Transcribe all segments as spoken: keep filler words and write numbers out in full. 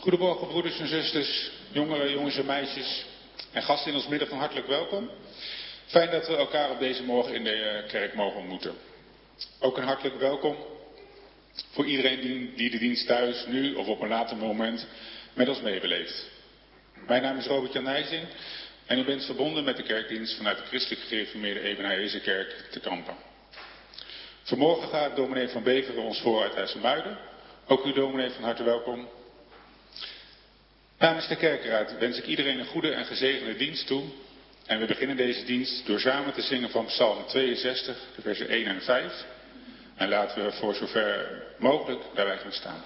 Goedemorgen broeders en zusters, jongeren, jongens en meisjes en gasten in ons midden van hartelijk welkom. Fijn dat we elkaar op deze morgen in de kerk mogen ontmoeten. Ook een hartelijk welkom voor iedereen die, die de dienst thuis, nu of op een later moment met ons meebeleeft. Mijn naam is Robert-Jan Nijzing en u bent verbonden met de kerkdienst vanuit de christelijk gereformeerde Ebenezer-kerk te Kampen. Vanmorgen gaat dominee van Beveren ons voor uit IJsselmuiden. Ook u dominee van harte welkom. Namens de kerkraad wens ik iedereen een goede en gezegende dienst toe. En we beginnen deze dienst door samen te zingen van Psalm tweeënzestig, de versen één en vijf. En laten we voor zover mogelijk daarbij gaan staan.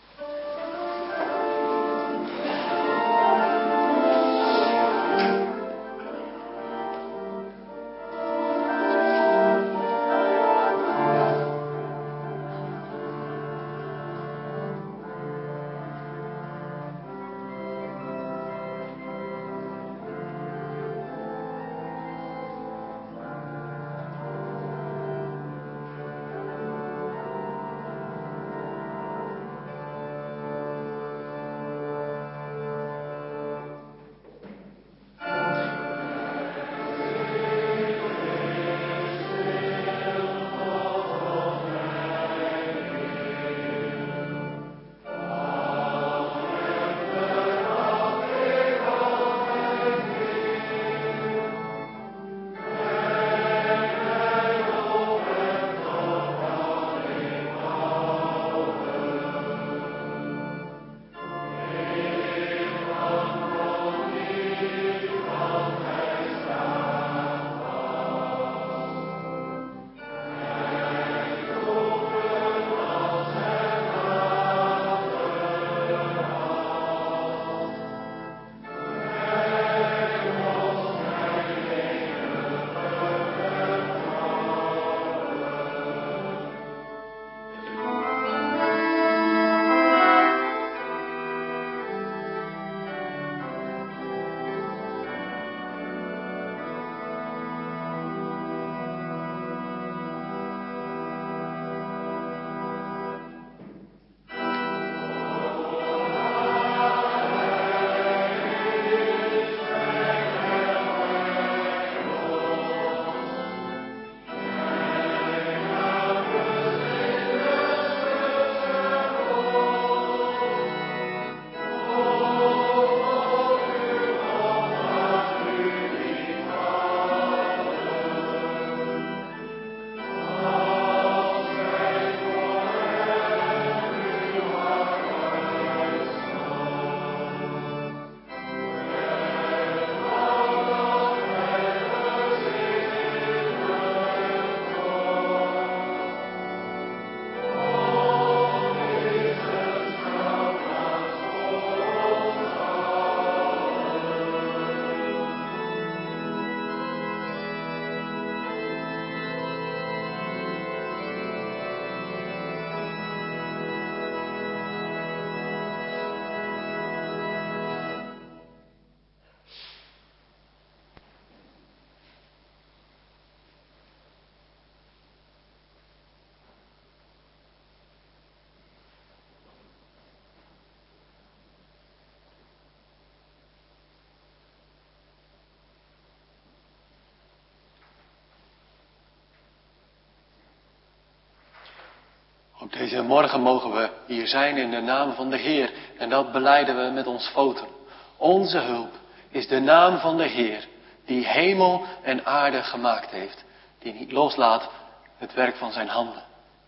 Op deze morgen mogen we hier zijn in de naam van de Heer. En dat belijden we met ons voten. Onze hulp is de naam van de Heer. Die hemel en aarde gemaakt heeft. Die niet loslaat het werk van zijn handen.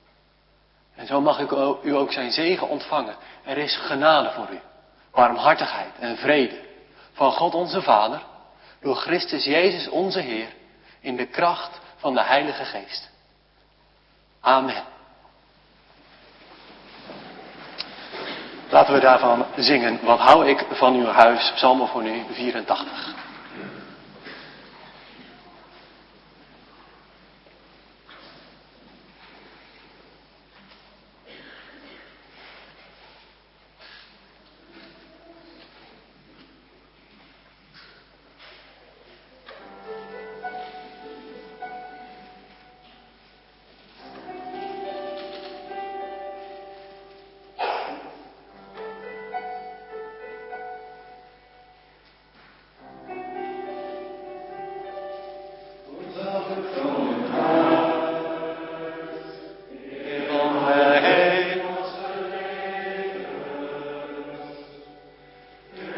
En zo mag ik u ook zijn zegen ontvangen. Er is genade voor u. Barmhartigheid en vrede. Van God onze Vader. Door Christus Jezus onze Heer. In de kracht van de Heilige Geest. Amen. Laten we daarvan zingen. Wat hou ik van uw huis? Psalmofonie vierentachtig.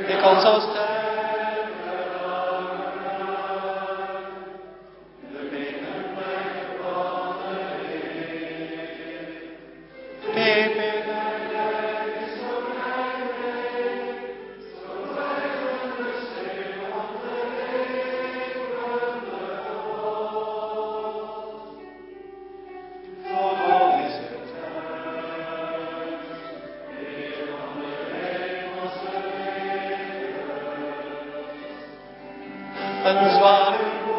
Ik kan zo sterk. Een zware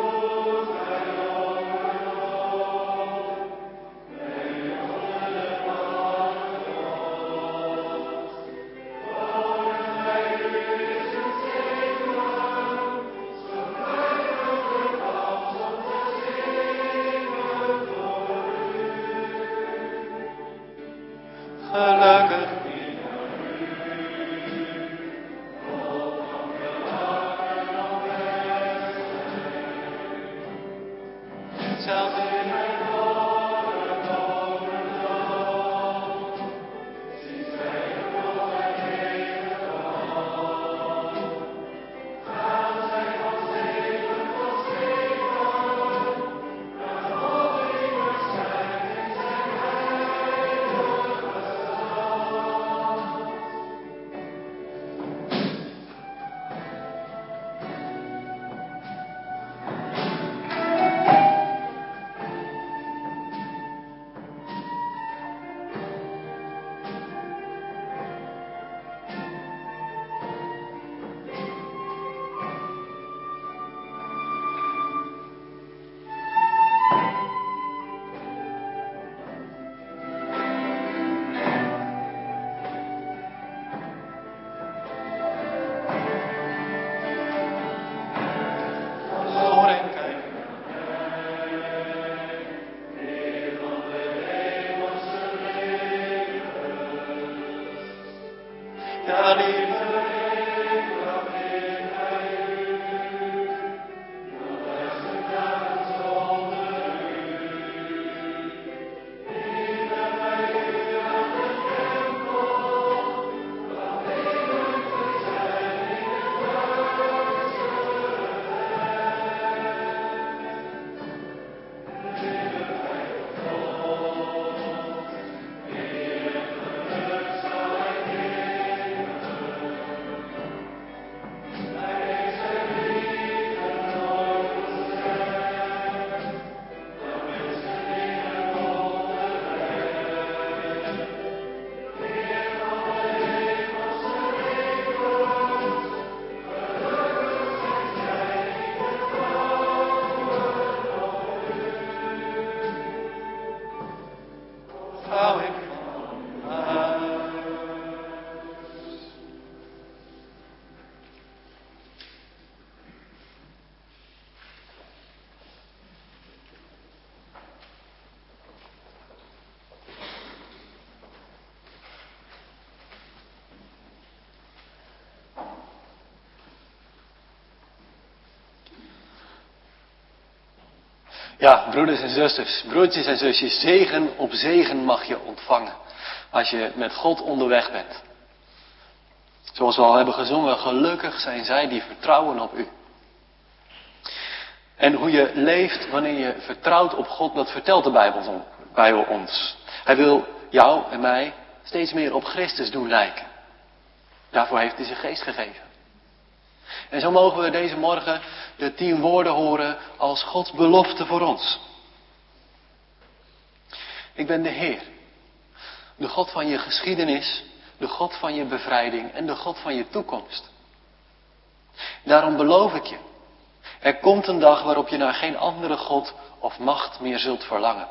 gelukkig. Zelfs in mijn woorden overloop, ziet zij de volheid leven op. Gaan zij van zegen tot zegen, naar God immers zijn in zijn heilige hoor en kijk. Heer van de hemelse levens, ja, lieve leefkracht in hij u, dat duizend dagen zonder u, dienen wij u aan de tempel, waar eeuwig we zijn in het hou ik van huis. Ja, broeders en zusters, broertjes en zusjes, zegen op zegen mag je ontvangen als je met God onderweg bent. Zoals we al hebben gezongen, gelukkig zijn zij die vertrouwen op u. En hoe je leeft wanneer je vertrouwt op God, dat vertelt de Bijbel, Bijbel ons. Hij wil jou en mij steeds meer op Christus doen lijken. Daarvoor heeft hij zijn geest gegeven. En zo mogen we deze morgen de tien woorden horen als Gods belofte voor ons. Ik ben de Heer, de God van je geschiedenis, de God van je bevrijding en de God van je toekomst. Daarom beloof ik je, er komt een dag waarop je naar geen andere God of macht meer zult verlangen.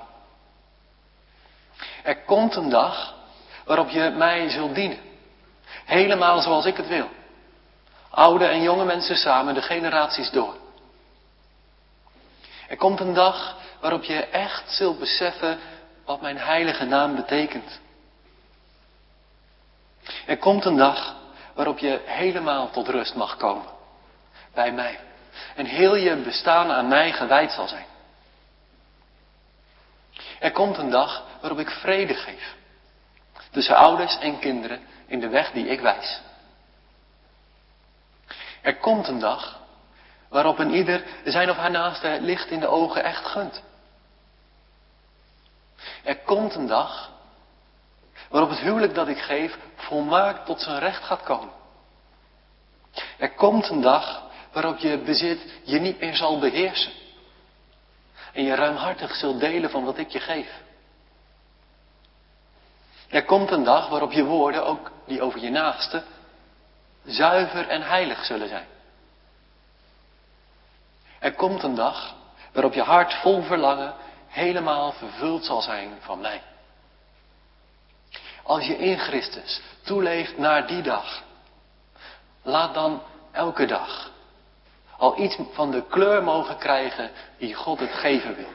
Er komt een dag waarop je mij zult dienen, helemaal zoals ik het wil. Oude en jonge mensen samen, de generaties door. Er komt een dag waarop je echt zult beseffen wat mijn heilige naam betekent. Er komt een dag waarop je helemaal tot rust mag komen. Bij mij. En heel je bestaan aan mij gewijd zal zijn. Er komt een dag waarop ik vrede geef. Tussen ouders en kinderen in de weg die ik wijs. Er komt een dag waarop een ieder zijn of haar naaste licht in de ogen echt gunt. Er komt een dag waarop het huwelijk dat ik geef volmaakt tot zijn recht gaat komen. Er komt een dag waarop je bezit je niet meer zal beheersen. En je ruimhartig zult delen van wat ik je geef. Er komt een dag waarop je woorden, ook die over je naaste, zuiver en heilig zullen zijn. Er komt een dag waarop je hart vol verlangen helemaal vervuld zal zijn van mij. Als je in Christus toeleeft naar die dag, laat dan elke dag al iets van de kleur mogen krijgen die God het geven wil.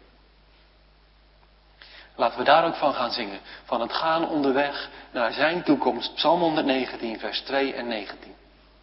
Laten we daar ook van gaan zingen, van het gaan onderweg naar zijn toekomst, Psalm honderdnegentien, vers twee en negentien.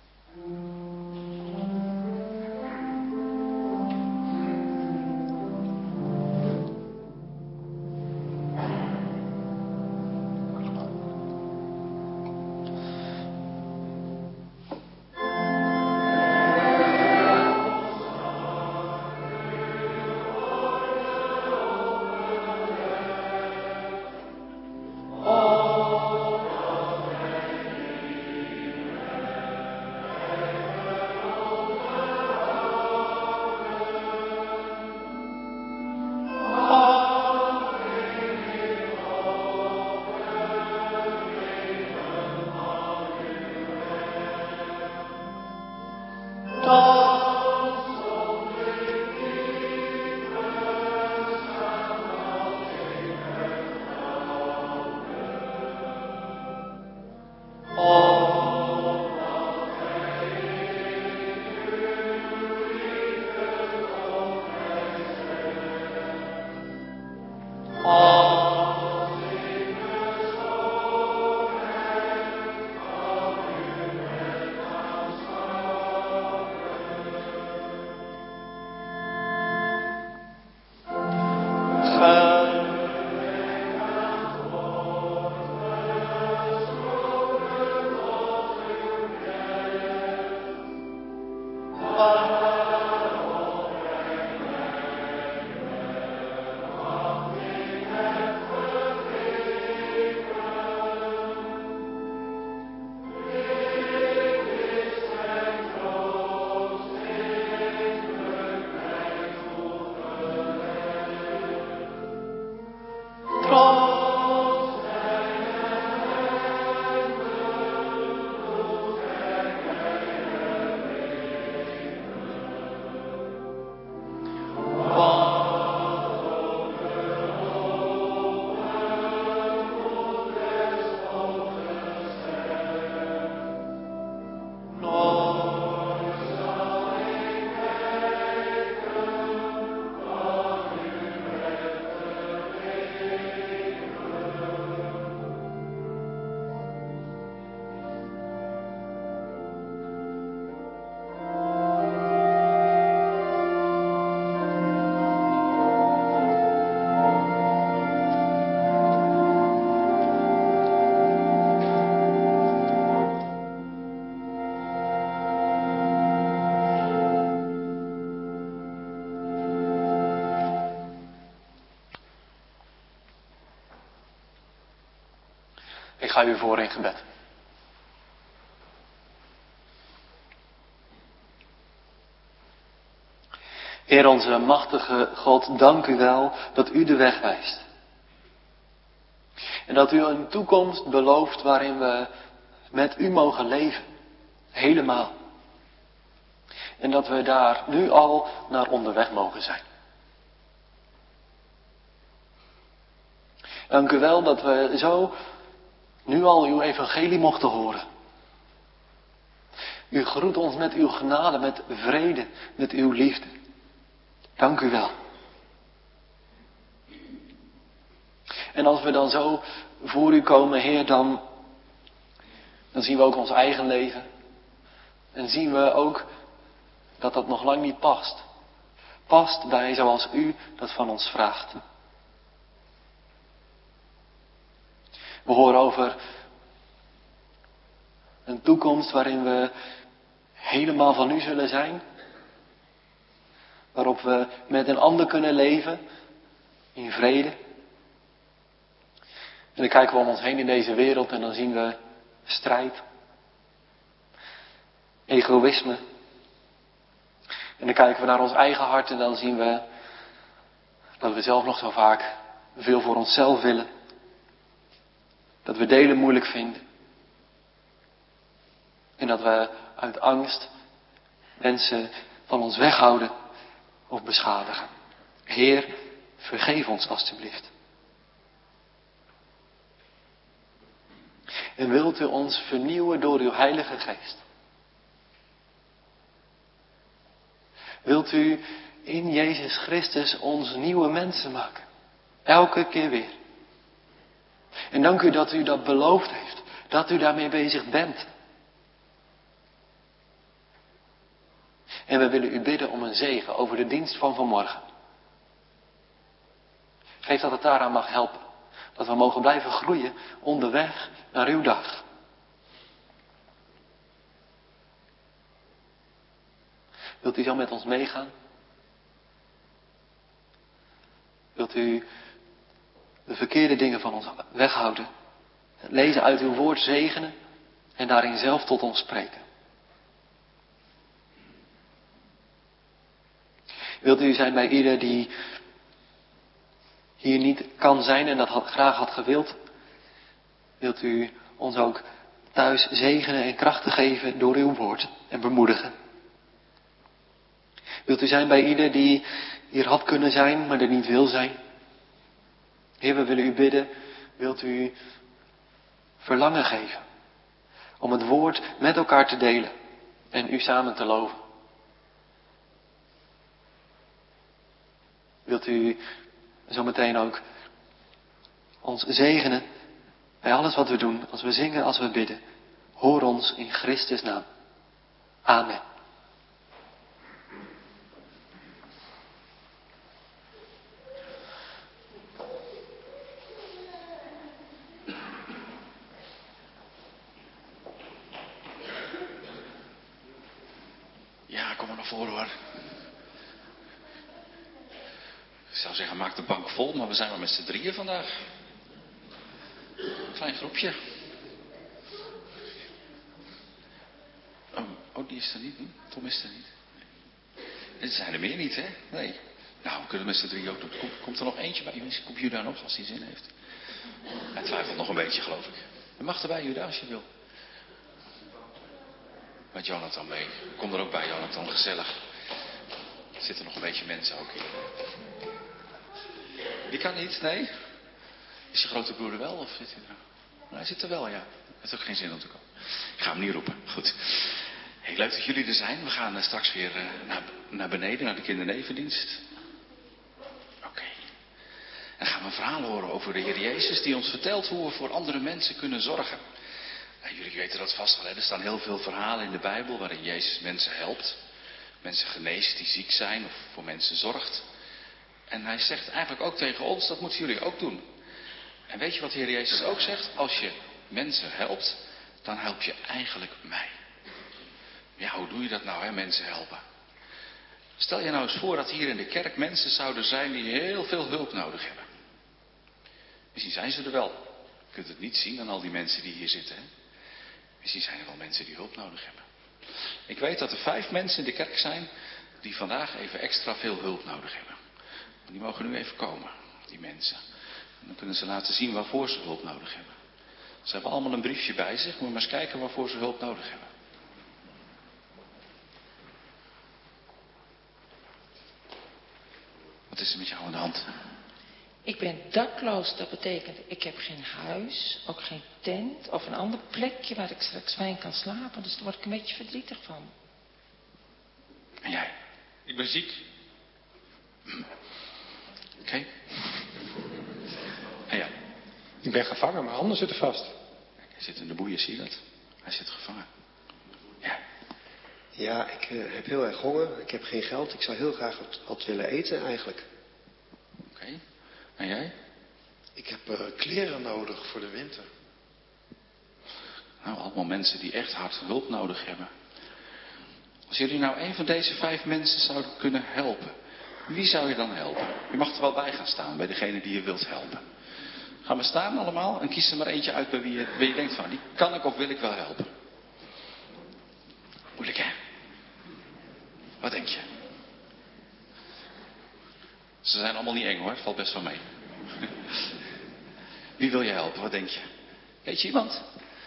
Ik ga u voor in gebed. Heer onze machtige God, dank u wel dat u de weg wijst. En dat u een toekomst belooft waarin we met u mogen leven. Helemaal. En dat we daar nu al naar onderweg mogen zijn. Dank u wel dat we zo nu al uw evangelie mochten horen. U groet ons met uw genade, met vrede, met uw liefde. Dank u wel. En als we dan zo voor u komen, Heer, dan, dan zien we ook ons eigen leven. En zien we ook dat dat nog lang niet past. Past bij zoals u dat van ons vraagt. We horen over een toekomst waarin we helemaal van u zullen zijn. Waarop we met een ander kunnen leven in vrede. En dan kijken we om ons heen in deze wereld en dan zien we strijd, egoïsme. En dan kijken we naar ons eigen hart en dan zien we dat we zelf nog zo vaak veel voor onszelf willen. Dat we delen moeilijk vinden. En dat we uit angst mensen van ons weghouden of beschadigen. Heer, vergeef ons alstublieft. En wilt u ons vernieuwen door uw Heilige Geest? Wilt u in Jezus Christus ons nieuwe mensen maken? Elke keer weer. En dank u dat u dat beloofd heeft. Dat u daarmee bezig bent. En we willen u bidden om een zegen over de dienst van vanmorgen. Geef dat het daaraan mag helpen. Dat we mogen blijven groeien onderweg naar uw dag. Wilt u zo met ons meegaan? Wilt u de verkeerde dingen van ons weghouden? Het lezen uit uw woord zegenen en daarin zelf tot ons spreken? Wilt u zijn bij ieder die hier niet kan zijn en dat had, graag had gewild? Wilt u ons ook thuis zegenen en krachten geven door uw woord en bemoedigen? Wilt u zijn bij ieder die hier had kunnen zijn, maar er niet wil zijn? Heer, we willen u bidden, wilt u verlangen geven om het woord met elkaar te delen en u samen te loven? Wilt u zometeen ook ons zegenen bij alles wat we doen, als we zingen, als we bidden? Hoor ons in Christus' naam. Amen. Ja, kom maar naar voren hoor. Ik zou zeggen, maak de bank vol, maar we zijn maar met z'n drieën vandaag. Klein groepje. Oh, oh, die is er niet. Hm? Tom is er niet. Nee. Er zijn er meer niet, hè? Nee. Nou, we kunnen met z'n drieën ook doen. Komt, komt er nog eentje bij? Komt Juda nog, als hij zin heeft? Hij twijfelt nog een beetje, geloof ik. Je mag erbij, Juda, als je wil. Met Jonathan mee. Kom er ook bij, Jonathan. Gezellig. Er zitten nog een beetje mensen ook in. Die kan niet, nee? Is je grote broer er wel of zit hij er? Nou, hij zit er wel, ja. Hij heeft ook geen zin om te komen. Ik ga hem niet roepen. Goed. Heel leuk dat jullie er zijn. We gaan uh, straks weer uh, naar, naar beneden, naar de kindernevendienst. Oké. Okay. Dan gaan we een verhaal horen over de Heer Jezus die ons vertelt hoe we voor andere mensen kunnen zorgen. Nou, jullie weten dat vast wel, hè? Er staan heel veel verhalen in de Bijbel waarin Jezus mensen helpt. Mensen geneest die ziek zijn of voor mensen zorgt. En hij zegt eigenlijk ook tegen ons, dat moeten jullie ook doen. En weet je wat de Heer Jezus ook zegt? Als je mensen helpt, dan help je eigenlijk mij. Ja, hoe doe je dat nou, hè, mensen helpen? Stel je nou eens voor dat hier in de kerk mensen zouden zijn die heel veel hulp nodig hebben. Misschien zijn ze er wel. Je kunt het niet zien aan al die mensen die hier zitten, hè? Misschien zijn er wel mensen die hulp nodig hebben. Ik weet dat er vijf mensen in de kerk zijn die vandaag even extra veel hulp nodig hebben. Die mogen nu even komen, die mensen. En dan kunnen ze laten zien waarvoor ze hulp nodig hebben. Ze hebben allemaal een briefje bij zich. Moet je maar eens kijken waarvoor ze hulp nodig hebben. Wat is er met jou aan de hand? Ik ben dakloos. Dat betekent, ik heb geen huis, ook geen tent of een ander plekje waar ik straks fijn kan slapen. Dus daar word ik een beetje verdrietig van. En jij? Ik ben ziek. Oké. Okay. En jij? Ik ben gevangen, mijn handen zitten vast. Hij zit in de boeien, zie je dat? Hij zit gevangen. Ja. Ja, ik uh, heb heel erg honger. Ik heb geen geld. Ik zou heel graag wat, wat willen eten eigenlijk. Oké. Okay. En jij? Ik heb uh, kleren nodig voor de winter. Nou, allemaal mensen die echt hard hulp nodig hebben. Als jullie nou een van deze vijf mensen zouden kunnen helpen, wie zou je dan helpen? Je mag er wel bij gaan staan, bij degene die je wilt helpen. Gaan we staan allemaal en kies er maar eentje uit bij wie je, wie je denkt van, die kan ik of wil ik wel helpen. Moeilijk hè? Wat denk je? Ze zijn allemaal niet eng hoor, het valt best wel mee. Wie wil je helpen, wat denk je? Weet je iemand?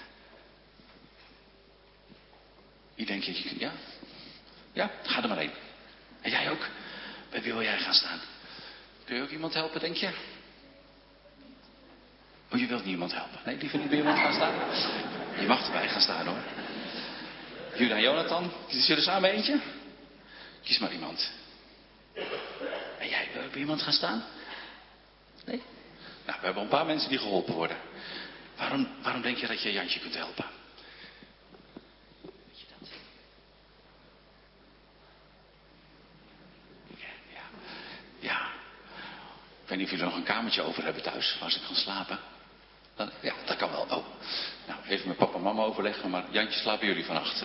Wie denk je? Ja? Ja, ga er maar heen. En jij ook? Bij wie wil jij gaan staan? Kun je ook iemand helpen, denk je? Oh, je wilt niemand helpen. Nee, liever niet bij iemand gaan staan? Je mag erbij gaan staan hoor. Juda en Jonathan, kiezen jullie samen eentje? Kies maar iemand. En jij, wil bij iemand gaan staan? Nee? Nou, we hebben een paar mensen die geholpen worden. Waarom, waarom denk je dat je Jantje kunt helpen? Weet je dat? Ja, ja. Ja. Ik weet niet of jullie er nog een kamertje over hebben thuis, waar ze kan slapen. Dan, ja, dat kan wel. Oh. Nou, even met papa en mama overleggen, maar Jantje slapen jullie vannacht.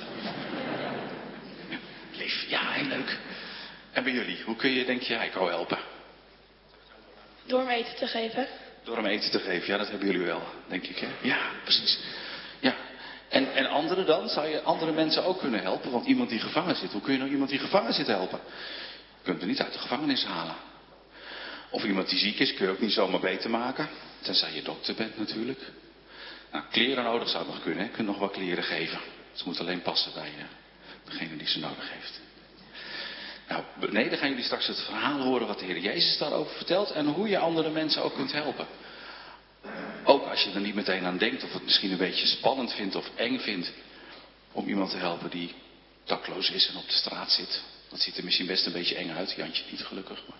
Lief, ja, heel leuk. En bij jullie, hoe kun je, denk je, Heiko helpen? Door hem eten te geven. Door hem eten te geven, ja, dat hebben jullie wel, denk ik, hè? Ja, precies. Ja. En, en anderen dan? Zou je andere mensen ook kunnen helpen? Want iemand die gevangen zit, hoe kun je nou iemand die gevangen zit helpen? Je kunt hem niet uit de gevangenis halen. Of iemand die ziek is, kun je ook niet zomaar beter maken. Tenzij je dokter bent natuurlijk. Nou, kleren nodig zou het nog kunnen, hè? Je kunt nog wel kleren geven. Ze moeten alleen passen bij uh, degene die ze nodig heeft. Nou, beneden gaan jullie straks het verhaal horen wat de Heer Jezus daarover vertelt. En hoe je andere mensen ook kunt helpen. Ook als je er niet meteen aan denkt of het misschien een beetje spannend vindt of eng vindt. Om iemand te helpen die dakloos is en op de straat zit. Dat ziet er misschien best een beetje eng uit. Jantje niet gelukkig. Maar...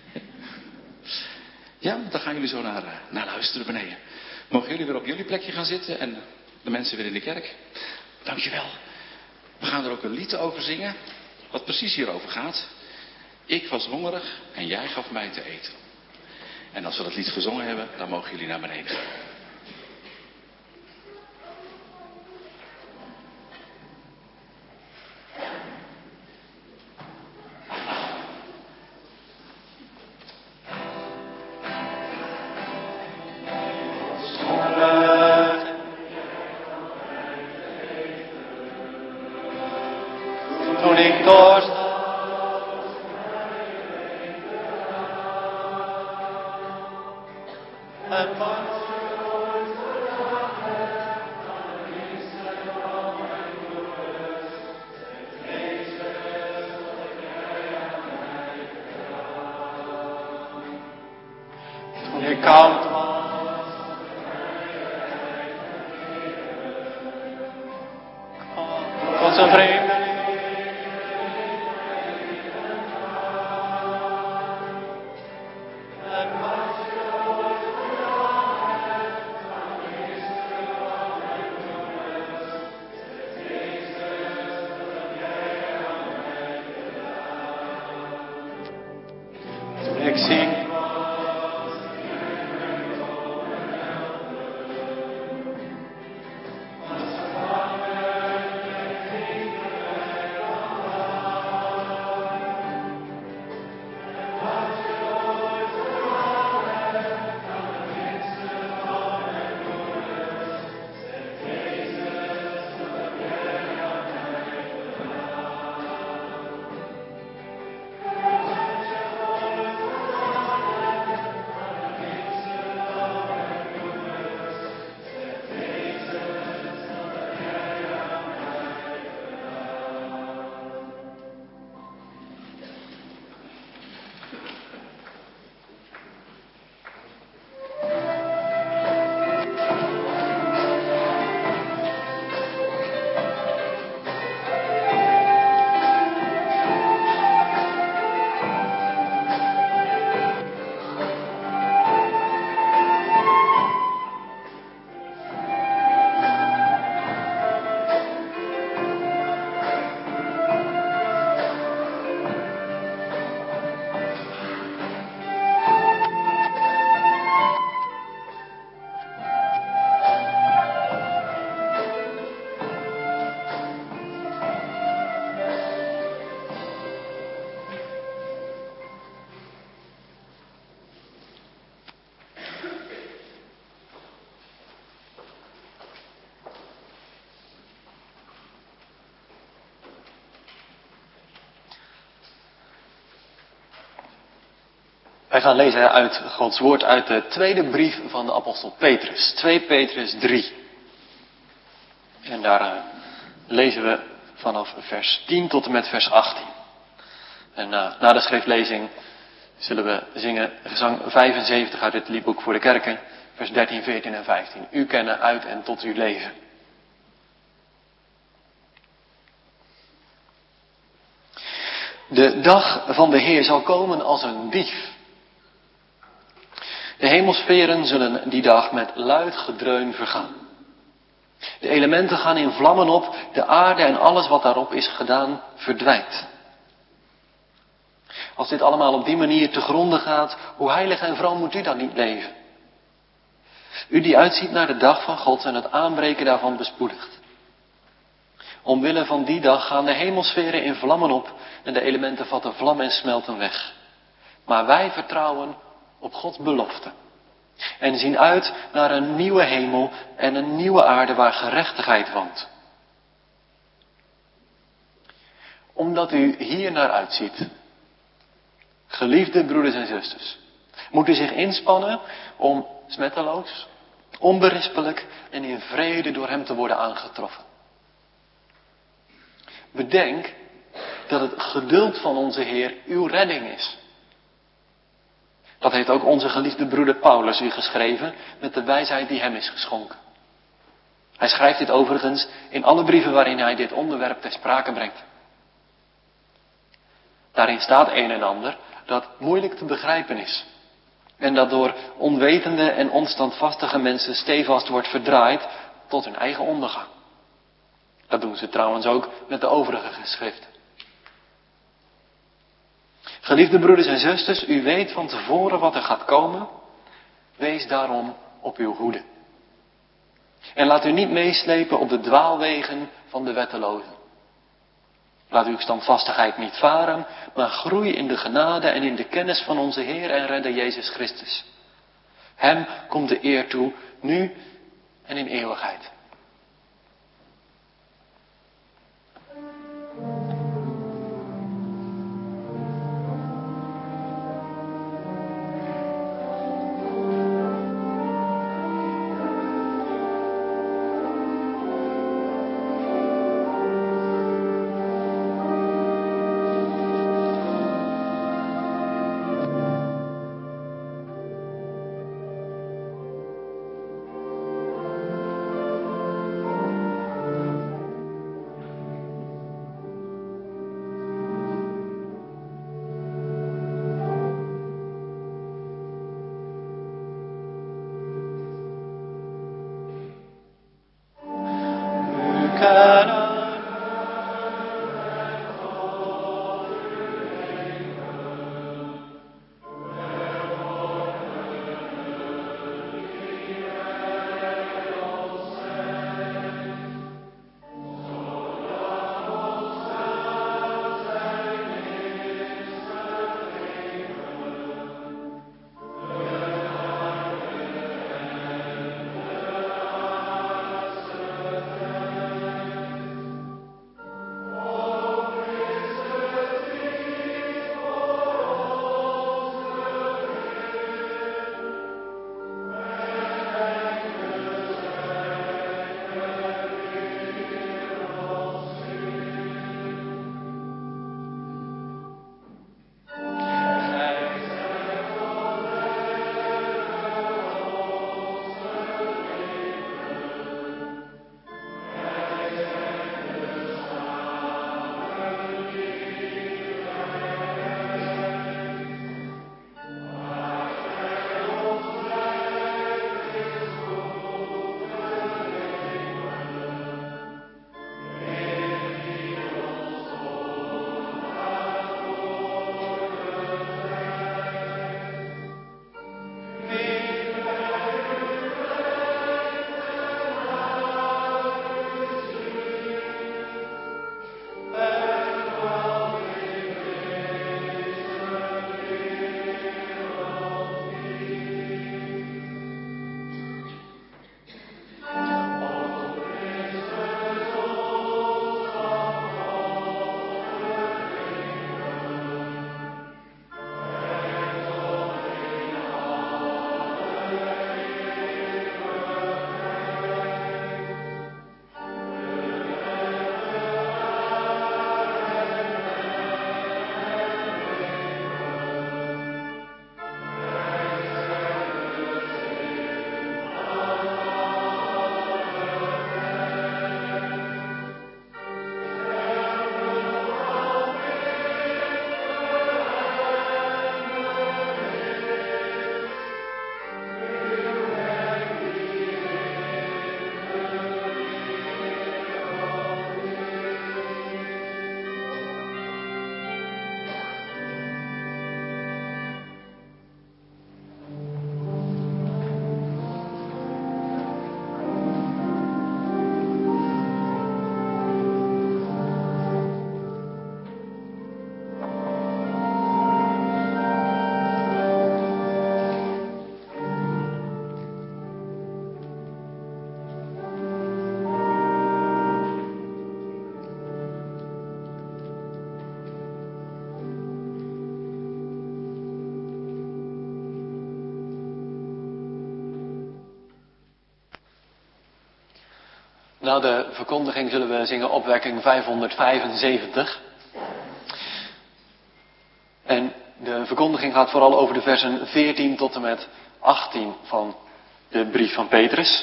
Ja, daar gaan jullie zo naar, uh, naar luisteren beneden. Mogen jullie weer op jullie plekje gaan zitten en de mensen weer in de kerk. Dankjewel. We gaan er ook een lied over zingen. Wat precies hierover gaat. Ik was hongerig en jij gaf mij te eten. En als we dat lied gezongen hebben, dan mogen jullie naar beneden gaan. Toen ik dorst en toen ik koud was een vreemde. Ik zie Wij gaan lezen uit Gods woord uit de tweede brief van de apostel Petrus. twee Petrus drie. En daar uh, lezen we vanaf vers tien tot en met vers achttien. En uh, na de schriftlezing zullen we zingen gezang vijfenzeventig uit het liedboek voor de kerken. Vers dertien, veertien en vijftien. U kennen uit en tot uw leven. De dag van de Heer zal komen als een dief. De hemelsferen zullen die dag met luid gedreun vergaan. De elementen gaan in vlammen op, de aarde en alles wat daarop is gedaan verdwijnt. Als dit allemaal op die manier te gronde gaat, hoe heilig en vroom moet u dan niet leven? U die uitziet naar de dag van God en het aanbreken daarvan bespoedigt. Omwille van die dag gaan de hemelsferen in vlammen op en de elementen vatten vlam en smelten weg. Maar wij vertrouwen op Gods belofte. En zien uit naar een nieuwe hemel en een nieuwe aarde waar gerechtigheid woont. Omdat u hier naar uitziet, geliefde broeders en zusters, moet u zich inspannen om smetteloos, onberispelijk en in vrede door hem te worden aangetroffen. Bedenk dat het geduld van onze Heer uw redding is. Dat heeft ook onze geliefde broeder Paulus u geschreven met de wijsheid die hem is geschonken. Hij schrijft dit overigens in alle brieven waarin hij dit onderwerp ter sprake brengt. Daarin staat een en ander dat moeilijk te begrijpen is. En dat door onwetende en onstandvastige mensen stevast wordt verdraaid tot hun eigen ondergang. Dat doen ze trouwens ook met de overige geschriften. Geliefde broeders en zusters, u weet van tevoren wat er gaat komen. Wees daarom op uw hoede. En laat u niet meeslepen op de dwaalwegen van de wettelozen. Laat uw standvastigheid niet varen, maar groei in de genade en in de kennis van onze Heer en Redder Jezus Christus. Hem komt de eer toe, nu en in eeuwigheid. Na de verkondiging zullen we zingen opwekking vijfhonderdvijfenzeventig. En de verkondiging gaat vooral over de versen veertien tot en met achttien van de brief van Petrus.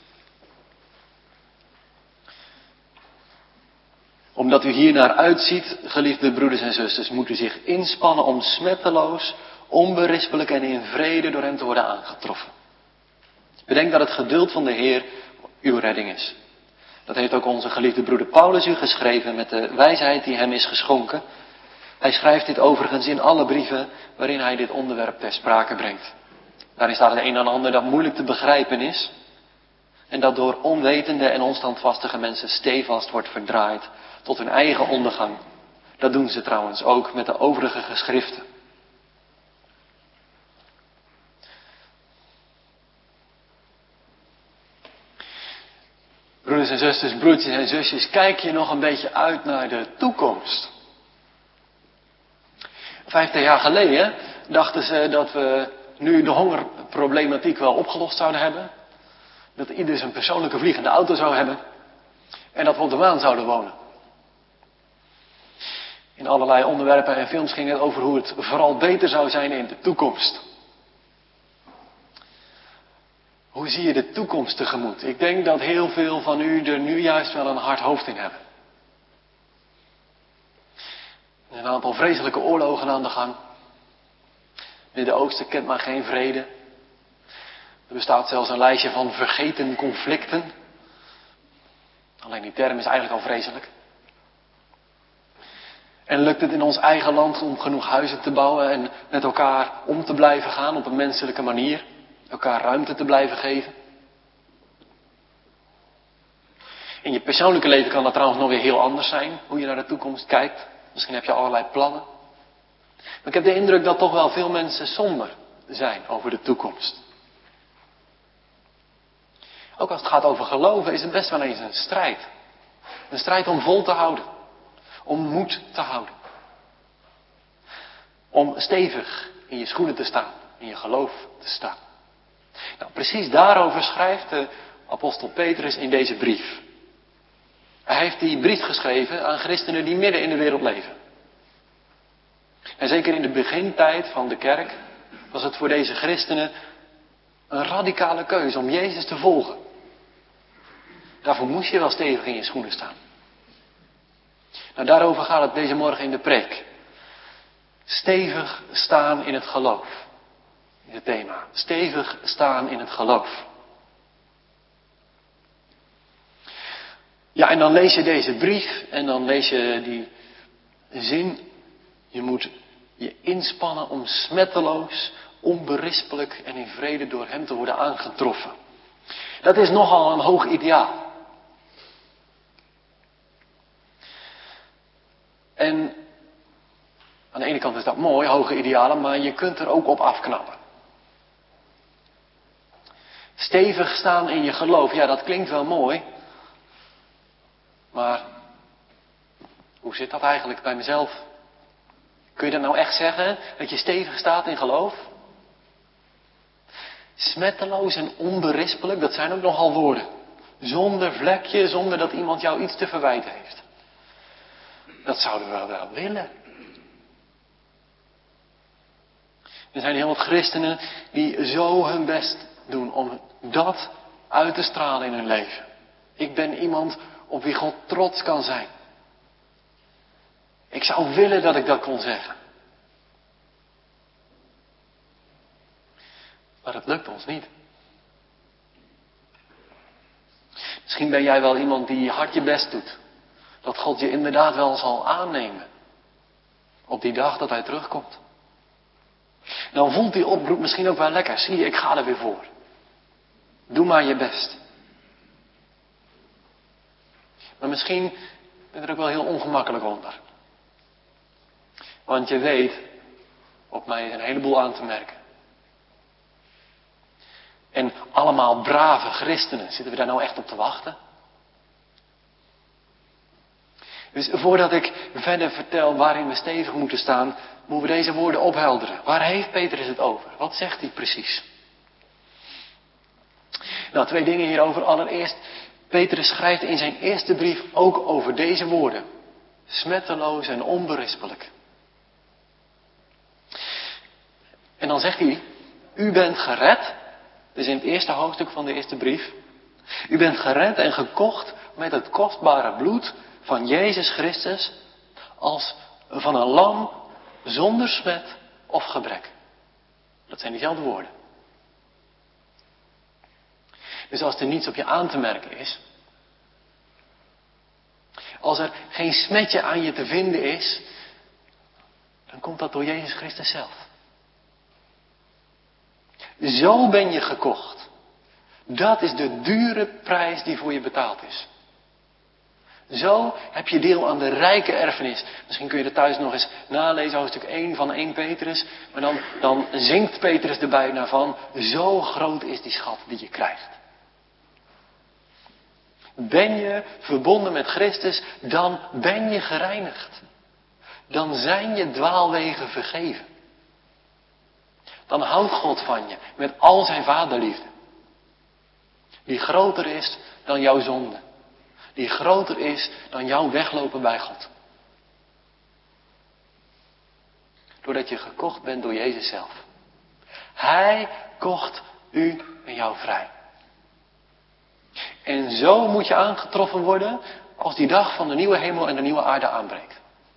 Omdat u hier naar uitziet, geliefde broeders en zusters, moet u zich inspannen om smetteloos, onberispelijk en in vrede door hem te worden aangetroffen. Bedenk dat het geduld van de Heer uw redding is. Dat heeft ook onze geliefde broeder Paulus u geschreven met de wijsheid die hem is geschonken. Hij schrijft dit overigens in alle brieven waarin hij dit onderwerp ter sprake brengt. Daarin staat het een en ander dat moeilijk te begrijpen is. En dat door onwetende en onstandvastige mensen stevast wordt verdraaid tot hun eigen ondergang. Dat doen ze trouwens ook met de overige geschriften. Broeders en zusters, broertjes en zusjes, kijk je nog een beetje uit naar de toekomst. Vijftig jaar geleden dachten ze dat we nu de hongerproblematiek wel opgelost zouden hebben. Dat ieder zijn persoonlijke vliegende auto zou hebben. En dat we op de maan zouden wonen. In allerlei onderwerpen en films ging het over hoe het vooral beter zou zijn in de toekomst. Hoe zie je de toekomst tegemoet? Ik denk dat heel veel van u er nu juist wel een hard hoofd in hebben. Een aantal vreselijke oorlogen aan de gang. Midden-Oosten kent maar geen vrede. Er bestaat zelfs een lijstje van vergeten conflicten. Alleen die term is eigenlijk al vreselijk. En lukt het in ons eigen land om genoeg huizen te bouwen en met elkaar om te blijven gaan op een menselijke manier? Elkaar ruimte te blijven geven? In je persoonlijke leven kan dat trouwens nog weer heel anders zijn, hoe je naar de toekomst kijkt. Misschien heb je allerlei plannen. Maar ik heb de indruk dat toch wel veel mensen somber zijn over de toekomst. Ook als het gaat over geloven is het best wel eens een strijd. Een strijd om vol te houden. Om moed te houden. Om stevig in je schoenen te staan. In je geloof te staan. Nou, precies daarover schrijft de apostel Petrus in deze brief. Hij heeft die brief geschreven aan christenen die midden in de wereld leven. En zeker in de begintijd van de kerk was het voor deze christenen een radicale keuze om Jezus te volgen. Daarvoor moest je wel stevig in je schoenen staan. Nou, daarover gaat het deze morgen in de preek. Stevig staan in het geloof. In het thema. Stevig staan in het geloof. Ja, en dan lees je deze brief en dan lees je die zin. Je moet je inspannen om smetteloos, onberispelijk en in vrede door hem te worden aangetroffen. Dat is nogal een hoog ideaal. En aan de ene kant is dat mooi, hoge idealen, maar je kunt er ook op afknappen. Stevig staan in je geloof, ja, dat klinkt wel mooi. Maar hoe zit dat eigenlijk bij mezelf? Kun je dat nou echt zeggen, dat je stevig staat in geloof? Smetteloos en onberispelijk, dat zijn ook nogal woorden. Zonder vlekje, zonder dat iemand jou iets te verwijten heeft. Dat zouden we wel willen. Er zijn heel wat christenen die zo hun best doen om dat uit te stralen in hun leven. Ik ben iemand op wie God trots kan zijn. Ik zou willen dat ik dat kon zeggen. Maar het lukt ons niet. Misschien ben jij wel iemand die hard je best doet. Dat God je inderdaad wel zal aannemen. Op die dag dat hij terugkomt. Dan voelt die oproep misschien ook wel lekker. Zie je, ik ga er weer voor. Doe maar je best. Maar misschien ben je er ook wel heel ongemakkelijk onder. Want je weet, op mij is een heleboel aan te merken. En allemaal brave christenen, zitten we daar nou echt op te wachten? Dus voordat ik verder vertel waarin we stevig moeten staan, moeten we deze woorden ophelderen. Waar heeft Petrus het over? Wat zegt hij precies? Nou, twee dingen hierover. Allereerst, Petrus schrijft in zijn eerste brief ook over deze woorden. Smetteloos en onberispelijk. En dan zegt hij, u bent gered. Dus in het eerste hoofdstuk van de eerste brief. U bent gered en gekocht met het kostbare bloed van Jezus Christus. Als van een lam zonder smet of gebrek. Dat zijn diezelfde woorden. Dus als er niets op je aan te merken is. Als er geen smetje aan je te vinden is. Dan komt dat door Jezus Christus zelf. Zo ben je gekocht. Dat is de dure prijs die voor je betaald is. Zo heb je deel aan de rijke erfenis. Misschien kun je er thuis nog eens nalezen, hoofdstuk één van eerste Petrus. Maar dan, dan zingt Petrus er bijna van. Zo groot is die schat die je krijgt. Ben je verbonden met Christus, dan ben je gereinigd. Dan zijn je dwaalwegen vergeven. Dan houdt God van je met al zijn vaderliefde. Die groter is dan jouw zonde. Die groter is dan jouw weglopen bij God. Doordat je gekocht bent door Jezus zelf. Hij kocht u en jou vrij. En zo moet je aangetroffen worden als die dag van de nieuwe hemel en de nieuwe aarde aanbreekt.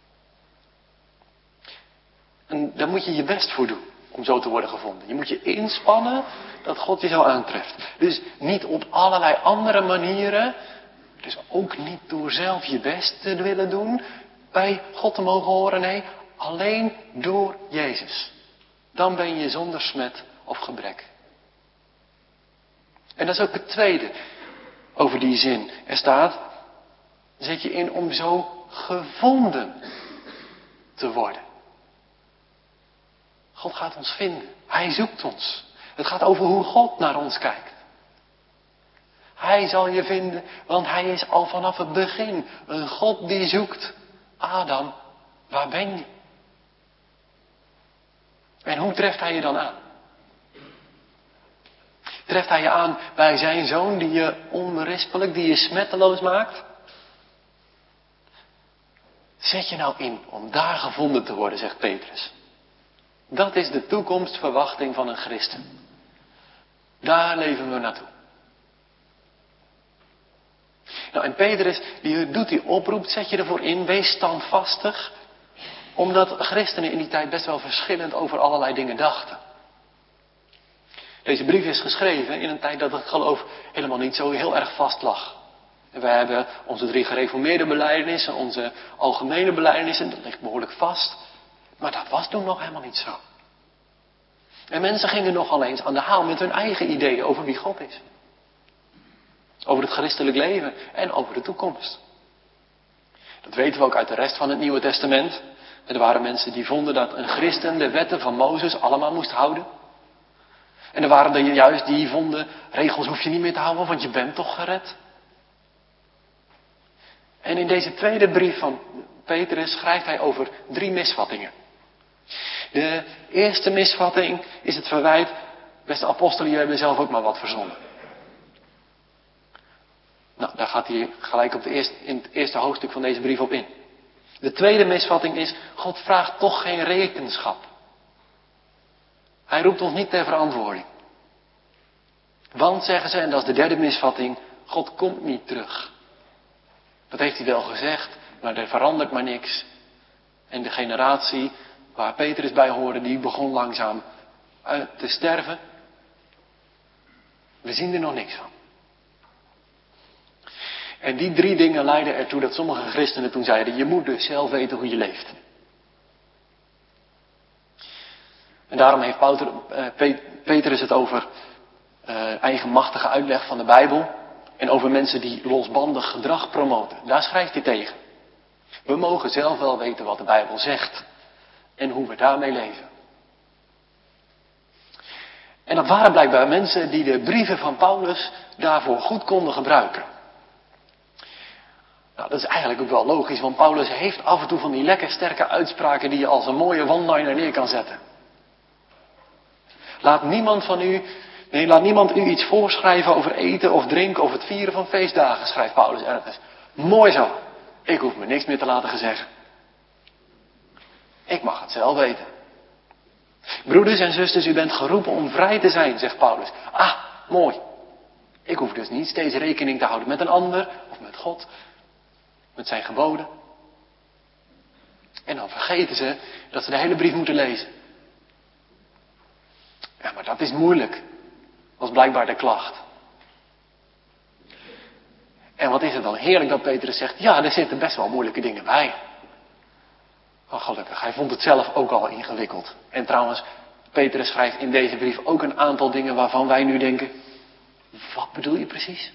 En daar moet je je best voor doen om zo te worden gevonden. Je moet je inspannen dat God je zo aantreft. Dus niet op allerlei andere manieren. Dus ook niet door zelf je best te willen doen bij God te mogen horen. Nee, alleen door Jezus. Dan ben je zonder smet of gebrek. En dat is ook het tweede over die zin. Er staat, zet je in om zo gevonden te worden. God gaat ons vinden. Hij zoekt ons. Het gaat over hoe God naar ons kijkt. Hij zal je vinden, want hij is al vanaf het begin een God die zoekt. Adam, waar ben je? En hoe treft hij je dan aan? Treft hij je aan bij zijn zoon die je onberispelijk, die je smetteloos maakt? Zet je nou in om daar gevonden te worden, zegt Petrus. Dat is de toekomstverwachting van een christen. Daar leven we naartoe. Nou, en Petrus, die doet die oproep, zet je ervoor in, wees standvastig. Omdat christenen in die tijd best wel verschillend over allerlei dingen dachten. Deze brief is geschreven in een tijd dat het geloof helemaal niet zo heel erg vast lag. En wij hebben onze drie gereformeerde belijdenis en onze algemene belijdenis, dat ligt behoorlijk vast. Maar dat was toen nog helemaal niet zo. En mensen gingen nogal eens aan de haal met hun eigen ideeën over wie God is. Over het christelijk leven en over de toekomst. Dat weten we ook uit de rest van het Nieuwe Testament. Er waren mensen die vonden dat een christen de wetten van Mozes allemaal moest houden. En er waren er juist die vonden, regels hoef je niet meer te houden, want je bent toch gered. En in deze tweede brief van Petrus schrijft hij over drie misvattingen. De eerste misvatting is het verwijt, beste apostelen, jullie hebben zelf ook maar wat verzonnen. Nou, daar gaat hij gelijk op de eerste, in het eerste hoofdstuk van deze brief op in. De tweede misvatting is, God vraagt toch geen rekenschap. Hij roept ons niet ter verantwoording. Want, zeggen ze, en dat is de derde misvatting, God komt niet terug. Dat heeft hij wel gezegd, maar er verandert maar niks. En de generatie waar Petrus bij hoorde, die begon langzaam te sterven. We zien er nog niks van. En die drie dingen leidden ertoe dat sommige christenen toen zeiden, je moet dus zelf weten hoe je leeft. En daarom heeft Petrus het over uh, eigenmachtige uitleg van de Bijbel. En over mensen die losbandig gedrag promoten. Daar schrijft hij tegen. We mogen zelf wel weten wat de Bijbel zegt. En hoe we daarmee leven. En dat waren blijkbaar mensen die de brieven van Paulus daarvoor goed konden gebruiken. Nou, dat is eigenlijk ook wel logisch, want Paulus heeft af en toe van die lekker sterke uitspraken die je als een mooie one-liner neer kan zetten. Laat niemand van u Nee, laat niemand u iets voorschrijven over eten of drinken of het vieren van feestdagen, schrijft Paulus ergens. Mooi zo. Ik hoef me niks meer te laten zeggen. Ik mag het zelf weten. Broeders en zusters, u bent geroepen om vrij te zijn, zegt Paulus. Ah, mooi. Ik hoef dus niet steeds rekening te houden met een ander of met God, met zijn geboden. En dan vergeten ze dat ze de hele brief moeten lezen. Ja, maar dat is moeilijk, was blijkbaar de klacht. En wat is het dan heerlijk dat Petrus zegt, ja, er zitten best wel moeilijke dingen bij. Oh, gelukkig, hij vond het zelf ook al ingewikkeld. En trouwens, Petrus schrijft in deze brief ook een aantal dingen waarvan wij nu denken, wat bedoel je precies?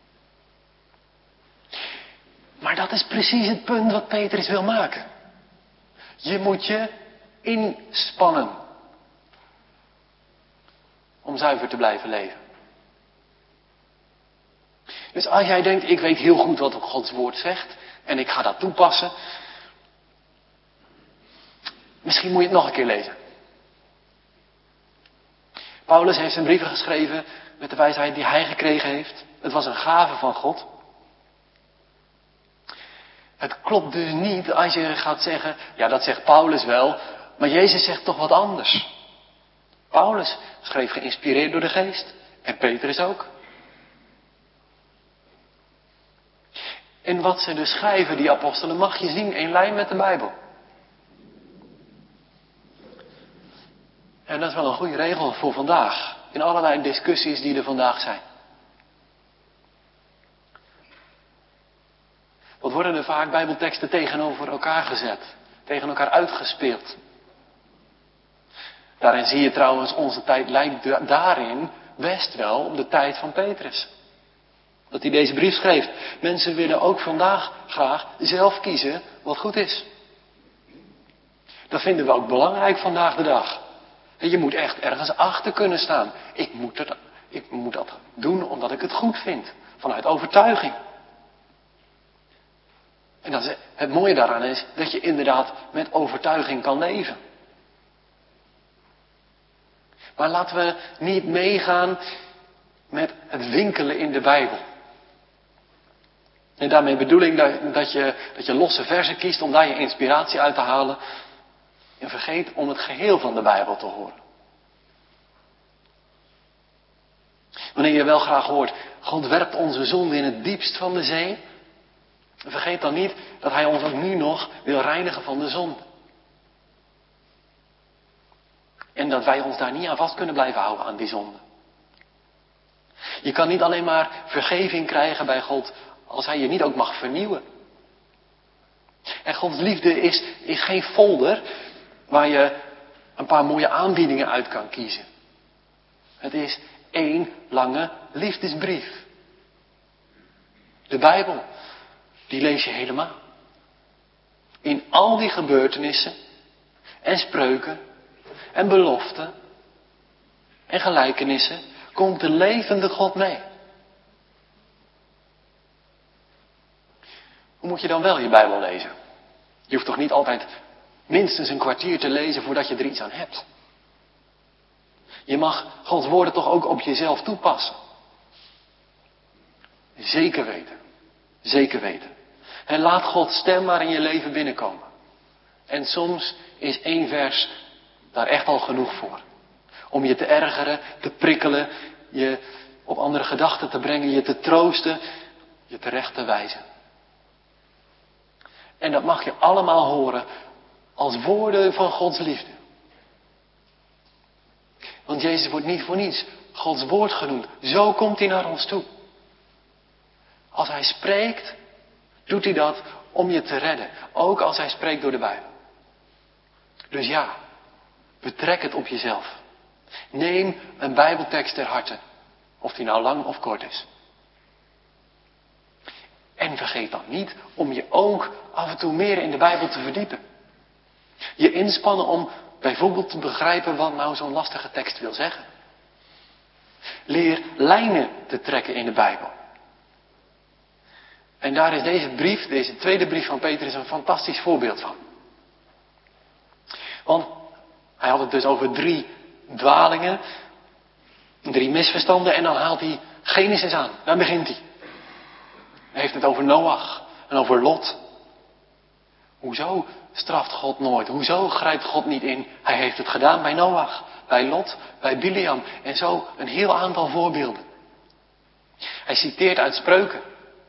Maar dat is precies het punt wat Petrus wil maken. Je moet je inspannen om zuiver te blijven leven. Dus als jij denkt, ik weet heel goed wat Gods woord zegt en ik ga dat toepassen, misschien moet je het nog een keer lezen. Paulus heeft zijn brieven geschreven met de wijsheid die hij gekregen heeft. Het was een gave van God. Het klopt dus niet als je gaat zeggen, ja, dat zegt Paulus wel, maar Jezus zegt toch wat anders. Paulus schreef geïnspireerd door de geest en Petrus ook. En wat ze dus schrijven, die apostelen, mag je zien in lijn met de Bijbel. En dat is wel een goede regel voor vandaag, in allerlei discussies die er vandaag zijn. Wat worden er vaak Bijbelteksten tegenover elkaar gezet, tegen elkaar uitgespeeld. Daarin zie je trouwens, onze tijd lijkt daarin best wel op de tijd van Petrus. Dat hij deze brief schreef. Mensen willen ook vandaag graag zelf kiezen wat goed is. Dat vinden we ook belangrijk vandaag de dag. Je moet echt ergens achter kunnen staan. Ik moet, het, ik moet dat doen omdat ik het goed vind. Vanuit overtuiging. En dat is, het mooie daaraan is dat je inderdaad met overtuiging kan leven. Maar laten we niet meegaan met het winkelen in de Bijbel. En daarmee bedoel ik dat, dat, je, dat je losse versen kiest om daar je inspiratie uit te halen. En vergeet om het geheel van de Bijbel te horen. Wanneer je wel graag hoort, God werpt onze zonde in het diepst van de zee. Vergeet dan niet dat hij ons ook nu nog wil reinigen van de zonde. En dat wij ons daar niet aan vast kunnen blijven houden aan die zonde. Je kan niet alleen maar vergeving krijgen bij God als hij je niet ook mag vernieuwen. En Gods liefde is, is geen folder waar je een paar mooie aanbiedingen uit kan kiezen. Het is één lange liefdesbrief. De Bijbel, die lees je helemaal. In al die gebeurtenissen en spreuken en beloften en gelijkenissen komt de levende God mee. Hoe moet je dan wel je Bijbel lezen? Je hoeft toch niet altijd minstens een kwartier te lezen voordat je er iets aan hebt. Je mag Gods woorden toch ook op jezelf toepassen. Zeker weten. Zeker weten. En laat Gods stem maar in je leven binnenkomen. En soms is één vers daar echt al genoeg voor. Om je te ergeren, te prikkelen, je op andere gedachten te brengen, je te troosten, je terecht te wijzen. En dat mag je allemaal horen als woorden van Gods liefde. Want Jezus wordt niet voor niets Gods woord genoemd. Zo komt hij naar ons toe. Als hij spreekt, doet hij dat om je te redden. Ook als hij spreekt door de Bijbel. Dus ja, betrek het op jezelf. Neem een Bijbeltekst ter harte. Of die nou lang of kort is. En vergeet dan niet om je ook af en toe meer in de Bijbel te verdiepen. Je inspannen om bijvoorbeeld te begrijpen wat nou zo'n lastige tekst wil zeggen. Leer lijnen te trekken in de Bijbel. En daar is deze brief, deze tweede brief van Petrus een fantastisch voorbeeld van. Want hij had het dus over drie dwalingen. Drie misverstanden en dan haalt hij Genesis aan. Daar begint hij. Hij heeft het over Noach en over Lot. Hoezo straft God nooit? Hoezo grijpt God niet in? Hij heeft het gedaan bij Noach, bij Lot, bij Bileam en zo een heel aantal voorbeelden. Hij citeert uit Spreuken.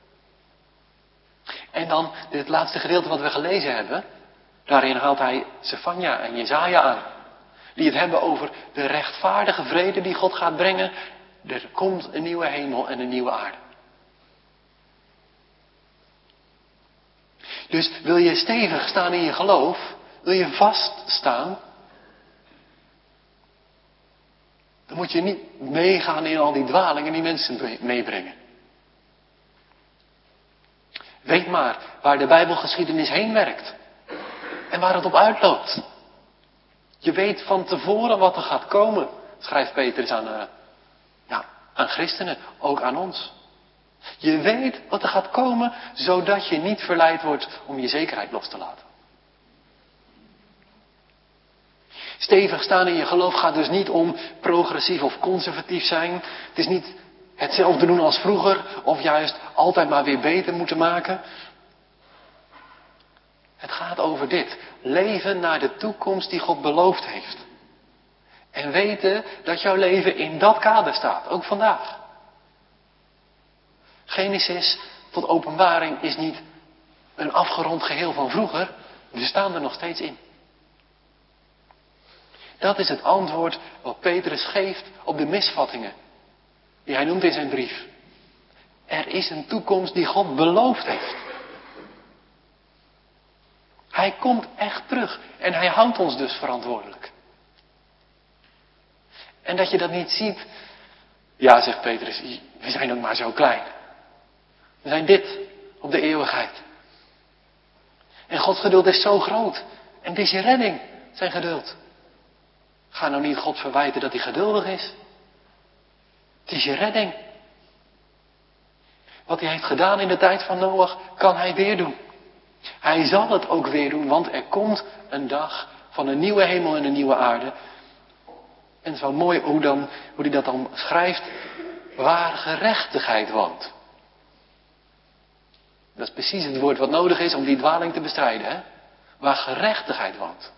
En dan dit laatste gedeelte wat we gelezen hebben. Daarin haalt hij Sefanja en Jesaja aan. Die het hebben over de rechtvaardige vrede die God gaat brengen. Er komt een nieuwe hemel en een nieuwe aarde. Dus wil je stevig staan in je geloof? Wil je vaststaan? Dan moet je niet meegaan in al die dwalingen die mensen meebrengen. Weet maar waar de Bijbelgeschiedenis heen werkt. En waar het op uitloopt. Je weet van tevoren wat er gaat komen. Schrijft Petrus aan, uh, ja, aan christenen, ook aan ons. Je weet wat er gaat komen, zodat je niet verleid wordt om je zekerheid los te laten. Stevig staan in je geloof gaat dus niet om progressief of conservatief zijn. Het is niet hetzelfde doen als vroeger, of juist altijd maar weer beter moeten maken. Het gaat over dit. Leven naar de toekomst die God beloofd heeft. En weten dat jouw leven in dat kader staat, ook vandaag. Genesis tot Openbaring is niet een afgerond geheel van vroeger. We staan er nog steeds in. Dat is het antwoord wat Petrus geeft op de misvattingen die hij noemt in zijn brief. Er is een toekomst die God beloofd heeft. Hij komt echt terug en hij houdt ons dus verantwoordelijk. En dat je dat niet ziet, ja, zegt Petrus, we zijn ook maar zo klein. We zijn dit op de eeuwigheid. En Gods geduld is zo groot. En het is je redding, zijn geduld. Ga nou niet God verwijten dat hij geduldig is. Het is je redding. Wat hij heeft gedaan in de tijd van Noach, kan hij weer doen. Hij zal het ook weer doen, want er komt een dag van een nieuwe hemel en een nieuwe aarde. En zo mooi hoe, dan, hoe hij dat dan schrijft, waar gerechtigheid woont. Dat is precies het woord wat nodig is om die dwaling te bestrijden. Hè? Waar gerechtigheid woont.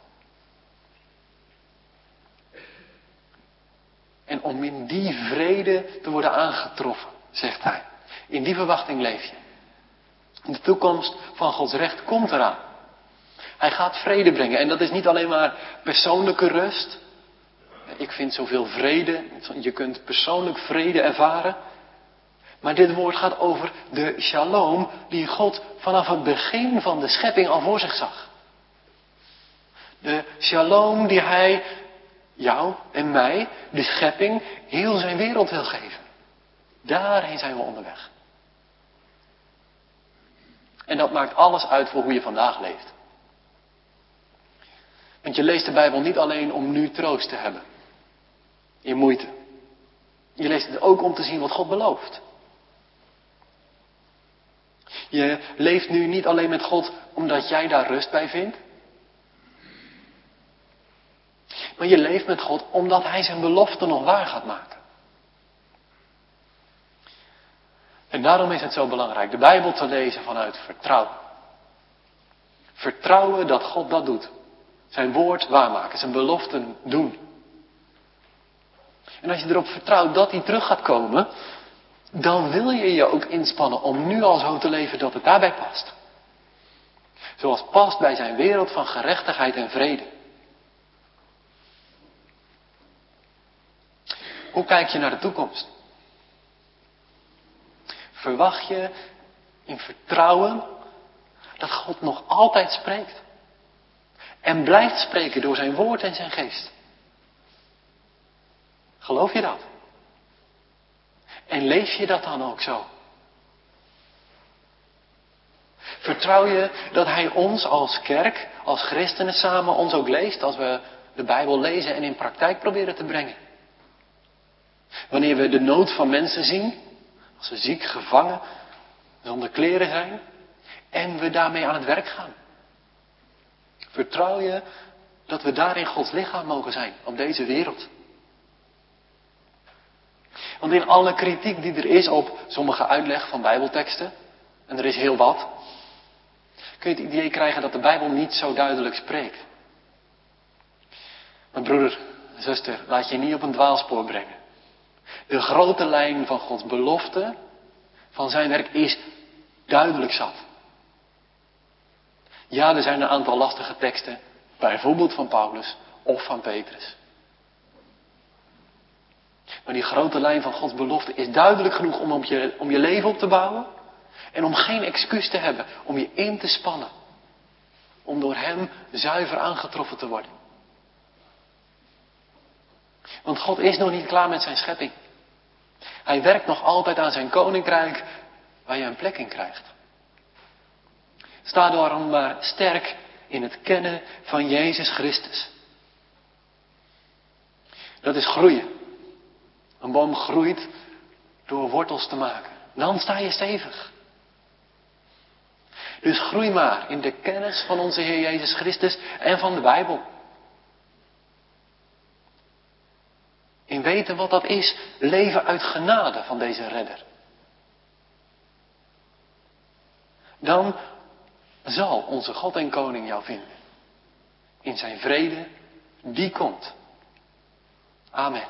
En om in die vrede te worden aangetroffen, zegt hij. In die verwachting leef je. De toekomst van Gods recht komt eraan. Hij gaat vrede brengen. En dat is niet alleen maar persoonlijke rust. Ik vind zoveel vrede. Je kunt persoonlijk vrede ervaren. Maar dit woord gaat over de shalom die God vanaf het begin van de schepping al voor zich zag. De shalom die hij jou en mij, de schepping, heel zijn wereld wil geven. Daarheen zijn we onderweg. En dat maakt alles uit voor hoe je vandaag leeft. Want je leest de Bijbel niet alleen om nu troost te hebben. In moeite. Je leest het ook om te zien wat God belooft. Je leeft nu niet alleen met God omdat jij daar rust bij vindt. Maar je leeft met God omdat hij zijn belofte nog waar gaat maken. En daarom is het zo belangrijk de Bijbel te lezen vanuit vertrouwen. Vertrouwen dat God dat doet. Zijn woord waarmaken, zijn beloften doen. En als je erop vertrouwt dat hij terug gaat komen, dan wil je je ook inspannen om nu al zo te leven dat het daarbij past. Zoals past bij zijn wereld van gerechtigheid en vrede. Hoe kijk je naar de toekomst? Verwacht je in vertrouwen dat God nog altijd spreekt? En blijft spreken door zijn woord en zijn geest? Geloof je dat? En leef je dat dan ook zo? Vertrouw je dat hij ons als kerk, als christenen samen ons ook leest als we de Bijbel lezen en in praktijk proberen te brengen? Wanneer we de nood van mensen zien, als ze ziek, gevangen, zonder kleren zijn, en we daarmee aan het werk gaan. Vertrouw je dat we daarin Gods lichaam mogen zijn, op deze wereld. Want in alle kritiek die er is op sommige uitleg van bijbelteksten, en er is heel wat, kun je het idee krijgen dat de Bijbel niet zo duidelijk spreekt. Maar broeder, zuster, laat je niet op een dwaalspoor brengen. De grote lijn van Gods belofte, van zijn werk, is duidelijk zat. Ja, er zijn een aantal lastige teksten, bijvoorbeeld van Paulus of van Petrus. Maar die grote lijn van Gods belofte is duidelijk genoeg om, op je, om je leven op te bouwen. En om geen excuus te hebben om je in te spannen. Om door hem zuiver aangetroffen te worden. Want God is nog niet klaar met zijn schepping. Hij werkt nog altijd aan zijn koninkrijk waar je een plek in krijgt. Sta daarom maar sterk in het kennen van Jezus Christus. Dat is groeien. Een boom groeit door wortels te maken. Dan sta je stevig. Dus groei maar in de kennis van onze Heer Jezus Christus en van de Bijbel. In weten wat dat is, leven uit genade van deze redder. Dan zal onze God en Koning jou vinden. In zijn vrede, die komt. Amen.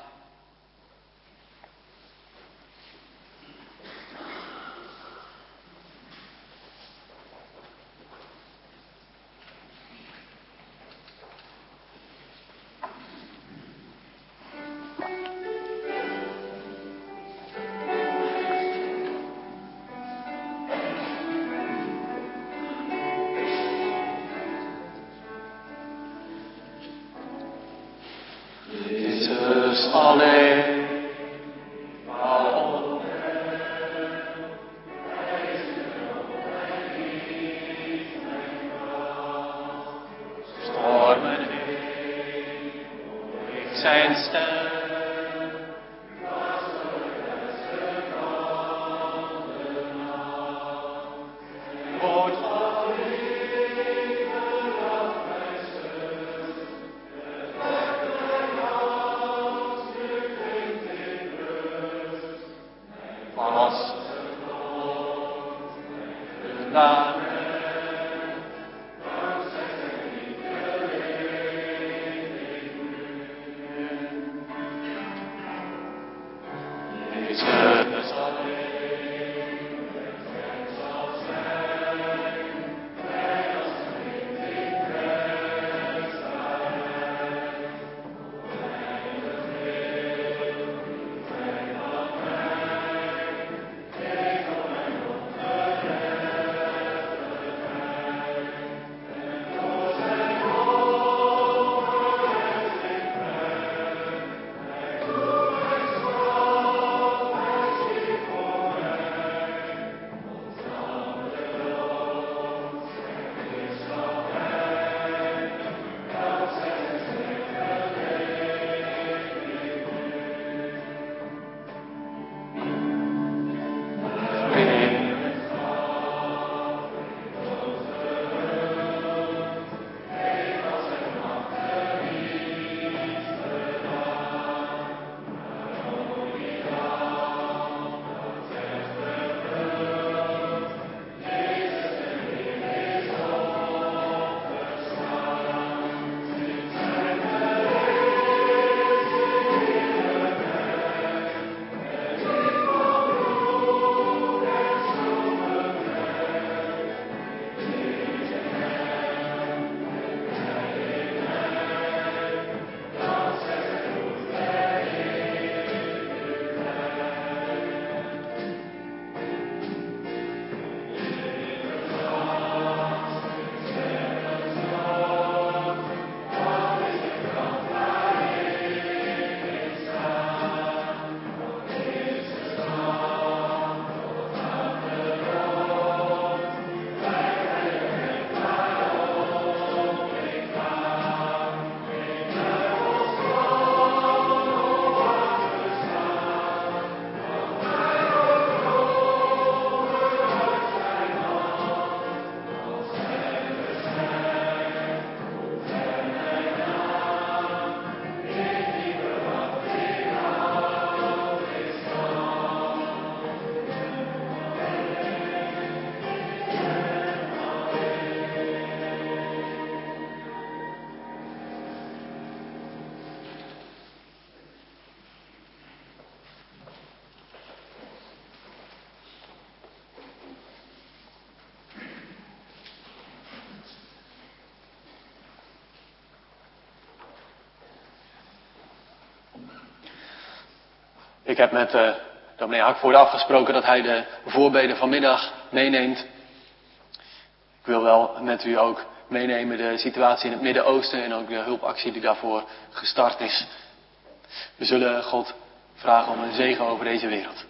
Ik heb met uh, dominee Hakvoorde afgesproken dat hij de voorbeden vanmiddag meeneemt. Ik wil wel met u ook meenemen de situatie in het Midden-Oosten en ook de hulpactie die daarvoor gestart is. We zullen God vragen om een zegen over deze wereld.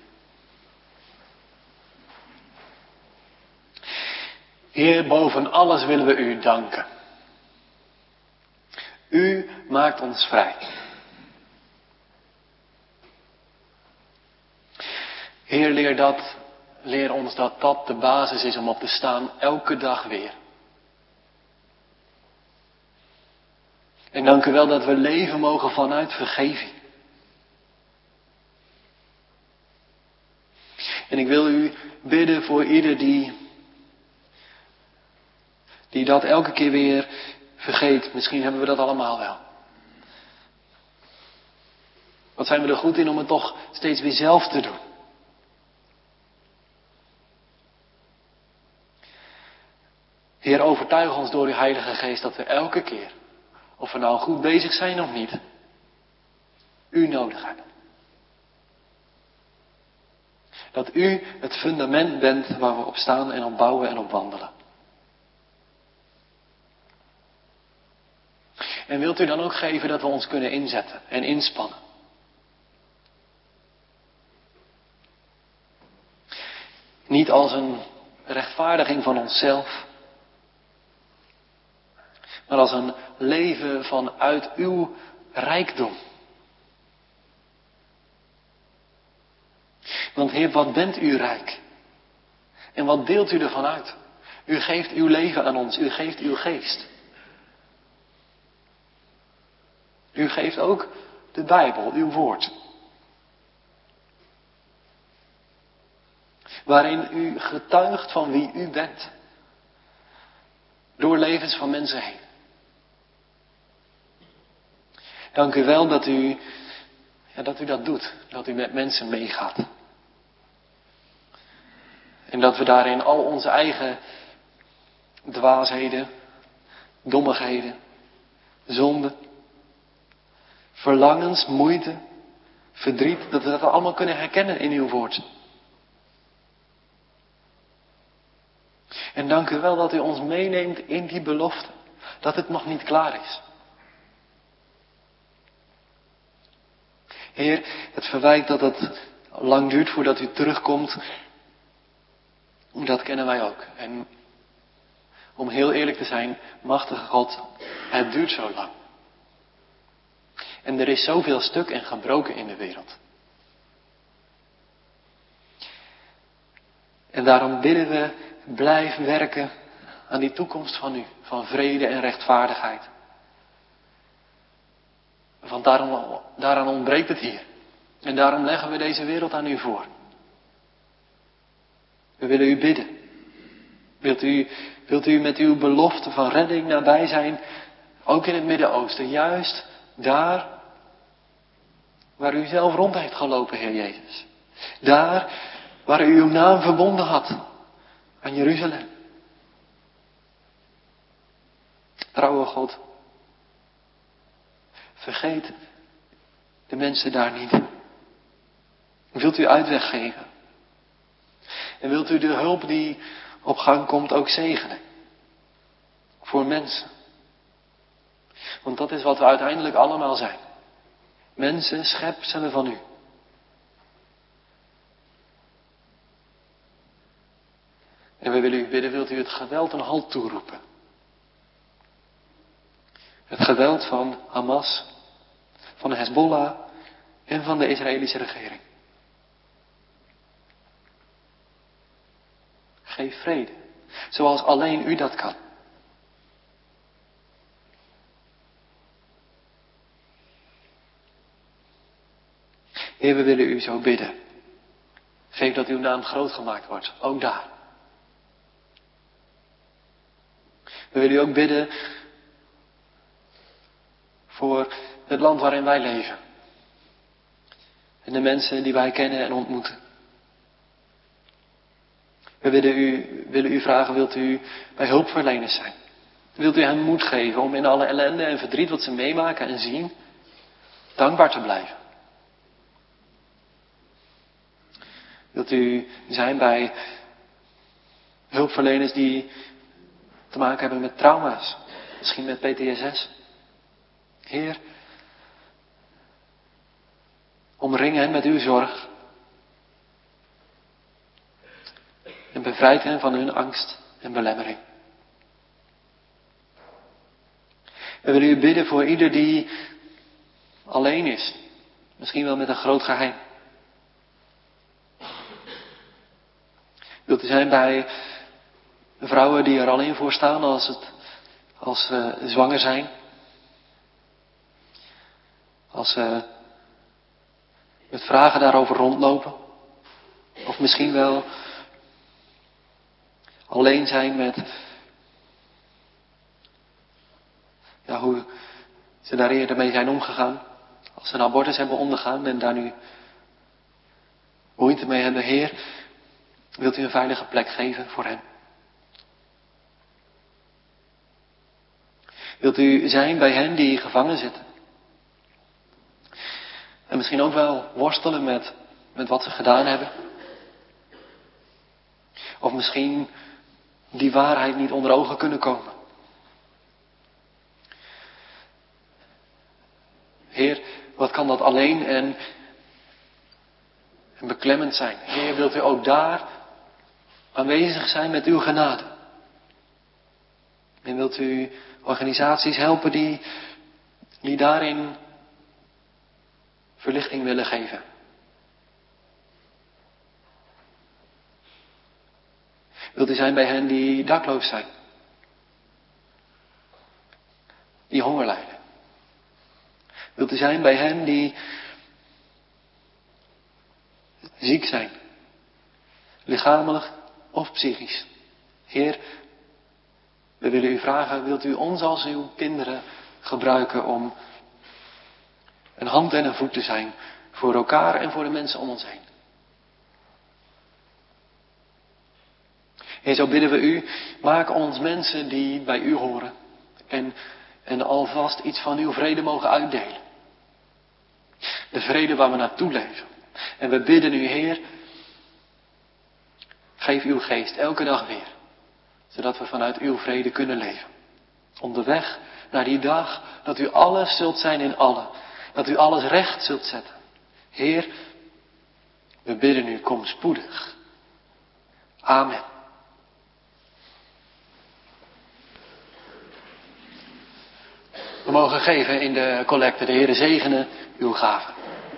Heer, boven alles willen we u danken. U maakt ons vrij. Heer, leer, dat, leer ons dat dat de basis is om op te staan elke dag weer. En dank u wel dat we leven mogen vanuit vergeving. En ik wil u bidden voor ieder die, die dat elke keer weer vergeet. Misschien hebben we dat allemaal wel. Wat zijn we er goed in om het toch steeds weer zelf te doen. Heer, overtuig ons door uw Heilige Geest dat we elke keer, of we nou goed bezig zijn of niet, u nodig hebben. Dat u het fundament bent waar we op staan en op bouwen en op wandelen. En wilt u dan ook geven dat we ons kunnen inzetten en inspannen. Niet als een rechtvaardiging van onszelf, maar als een leven vanuit uw rijkdom. Want Heer, wat bent u rijk? En wat deelt u ervan uit? U geeft uw leven aan ons, u geeft uw geest. U geeft ook de Bijbel, uw woord. Waarin u getuigt van wie u bent. Door levens van mensen heen. Dank u wel dat u, ja, dat u dat doet. Dat u met mensen meegaat. En dat we daarin al onze eigen dwaasheden, dommigheden, zonden, verlangens, moeite, verdriet, dat we dat allemaal kunnen herkennen in uw woord. En dank u wel dat u ons meeneemt in die belofte, dat het nog niet klaar is. Heer, het verwijt dat het lang duurt voordat u terugkomt, dat kennen wij ook. En om heel eerlijk te zijn, machtige God, het duurt zo lang. En er is zoveel stuk en gebroken in de wereld. En daarom bidden we, blijf werken aan die toekomst van u, van vrede en rechtvaardigheid. Want daarom, daaraan ontbreekt het hier. En daarom leggen we deze wereld aan u voor. We willen u bidden. Wilt u, wilt u met uw belofte van redding nabij zijn, ook in het Midden-Oosten, juist daar waar u zelf rond heeft gelopen, Heer Jezus. Daar waar u uw naam verbonden had aan Jeruzalem. Trouwe God, vergeet de mensen daar niet. Wilt u uitweg geven? En wilt u de hulp die op gang komt ook zegenen? Voor mensen. Want dat is wat we uiteindelijk allemaal zijn. Mensen, schepselen van u. En we willen u bidden, wilt u het geweld een halt toeroepen? Het geweld van Hamas, van de Hezbollah en van de Israëlische regering. Geef vrede, zoals alleen u dat kan. Heer, we willen u zo bidden. Geef dat uw naam groot gemaakt wordt, ook daar. We willen u ook bidden voor het land waarin wij leven. En de mensen die wij kennen en ontmoeten. We willen u, willen u vragen, wilt u bij hulpverleners zijn? Wilt u hen moed geven om in alle ellende en verdriet wat ze meemaken en zien, dankbaar te blijven? Wilt u zijn bij hulpverleners die te maken hebben met trauma's, misschien met P T S S? Heer, omring hen met uw zorg en bevrijd hen van hun angst en belemmering. We willen u bidden voor ieder die alleen is, misschien wel met een groot geheim. Wilt u zijn bij vrouwen die er alleen voor staan als, het, als ze zwanger zijn? Als ze met vragen daarover rondlopen? Of misschien wel alleen zijn met ja, hoe ze daar eerder mee zijn omgegaan. Als ze een abortus hebben ondergaan en daar nu moeite mee hebben. Heer, wilt u een veilige plek geven voor hen? Wilt u zijn bij hen die gevangen zitten? En misschien ook wel worstelen met, met wat ze gedaan hebben. Of misschien die waarheid niet onder ogen kunnen komen. Heer, wat kan dat alleen en, en beklemmend zijn. Heer, wilt u ook daar aanwezig zijn met uw genade. En wilt u organisaties helpen die, die daarin verlichting willen geven. Wilt u zijn bij hen die dakloos zijn. Die honger lijden. Wilt u zijn bij hen die ziek zijn. Lichamelijk of psychisch. Heer, we willen u vragen, wilt u ons als uw kinderen gebruiken om een hand en een voet te zijn voor elkaar en voor de mensen om ons heen. En zo bidden we u, maak ons mensen die bij u horen en, en alvast iets van uw vrede mogen uitdelen. De vrede waar we naartoe leven. En we bidden u, Heer, geef uw geest elke dag weer, zodat we vanuit uw vrede kunnen leven. Onderweg naar die dag dat u alles zult zijn in allen. Dat u alles recht zult zetten. Heer, we bidden u, kom spoedig. Amen. We mogen geven in de collecte. De Heere zegene uw gaven.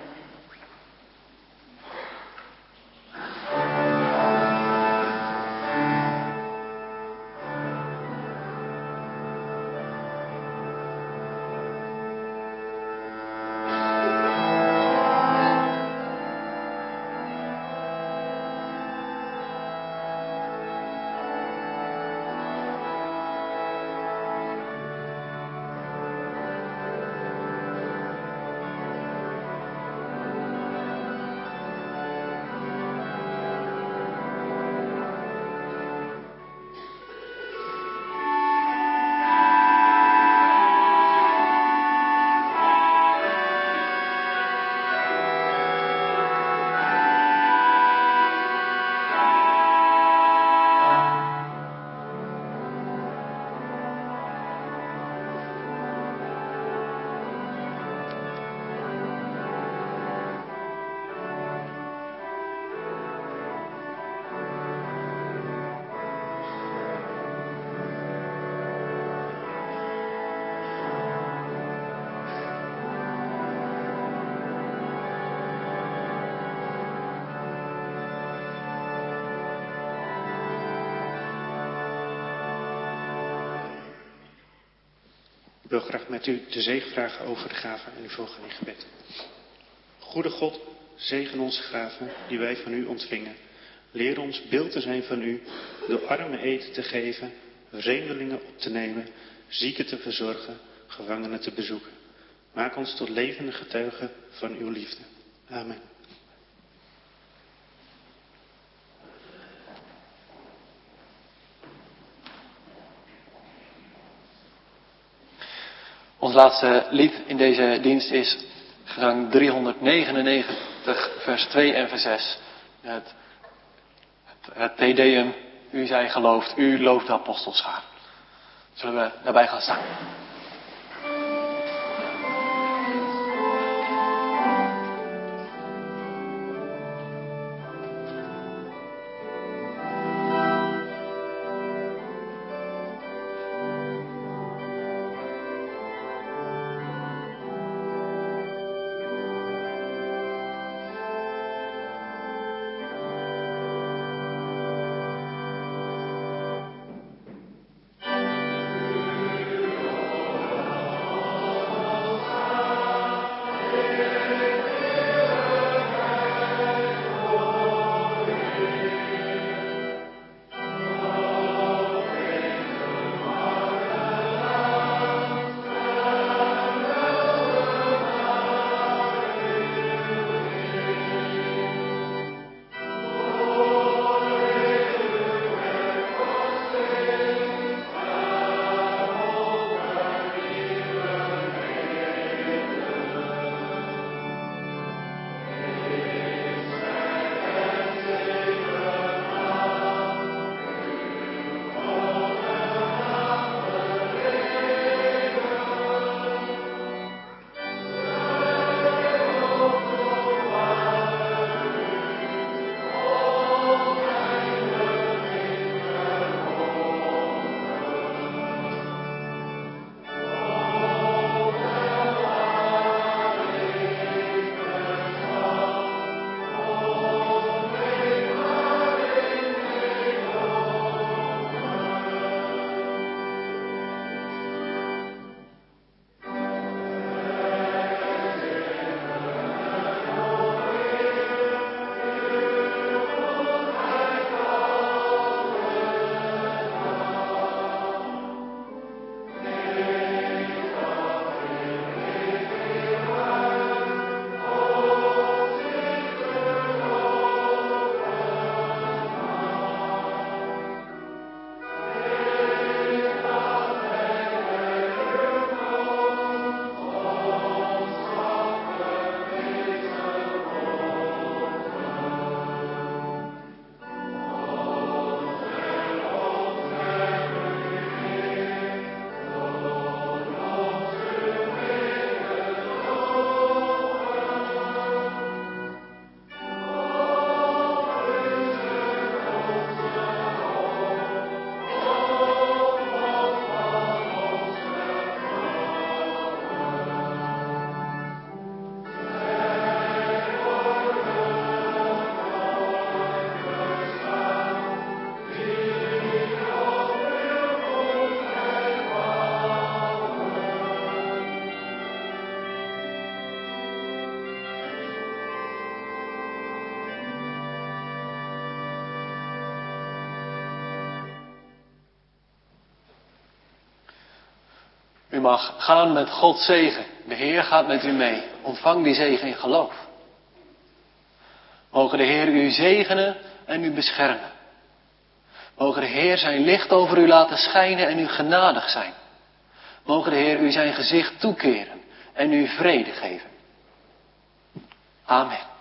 Ik wil graag met u de zegen vragen over de gaven en u volgen in gebed. Goede God, zegen onze gaven die wij van u ontvingen. Leer ons beeld te zijn van u, door armen eten te geven, vreemdelingen op te nemen, zieken te verzorgen, gevangenen te bezoeken. Maak ons tot levende getuigen van uw liefde. Amen. Ons laatste lied in deze dienst is gezang driehonderdnegenennegentig, vers twee en vers zes. Het het Te Deum. U zij gelooft, u looft de apostelschaar. Zullen we daarbij gaan staan? U mag gaan met Gods zegen. De Heer gaat met u mee. Ontvang die zegen in geloof. Mogen de Heer u zegenen en u beschermen. Mogen de Heer zijn licht over u laten schijnen en u genadig zijn. Mogen de Heer u zijn gezicht toekeren en u vrede geven. Amen.